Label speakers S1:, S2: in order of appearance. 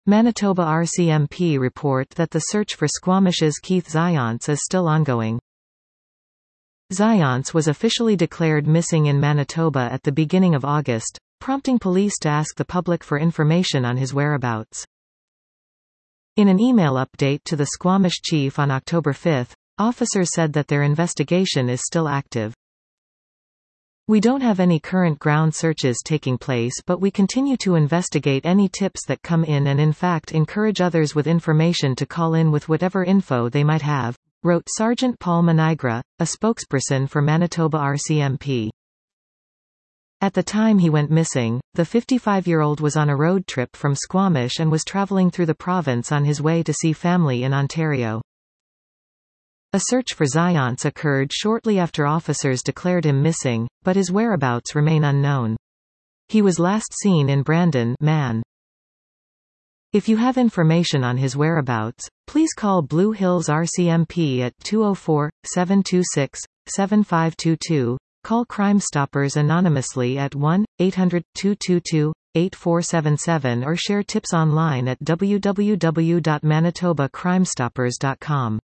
S1: Manitoba RCMP report that the search for Squamish's Keith Zients is still ongoing. Zients was officially declared missing in Manitoba at the beginning of August, prompting police to ask the public for information on his whereabouts. In an email update to the Squamish chief on October 5, officers said that their investigation is still active. We don't have any current ground searches taking place, but we continue to investigate any tips that come in and in fact encourage others with information to call in with whatever info they might have, wrote Sergeant Paul Minigra, a spokesperson for Manitoba RCMP. At the time he went missing, the 55-year-old was on a road trip from Squamish and was traveling through the province on his way to see family in Ontario. A search for Zients occurred shortly after officers declared him missing, but his whereabouts remain unknown. He was last seen in Brandon, Man. If you have information on1his please call Blue Hills RCMP at 204-726-7522, call Crime Stoppers anonymously at 1-800-222-8477 or share tips online at www.manitobacrimestoppers.com.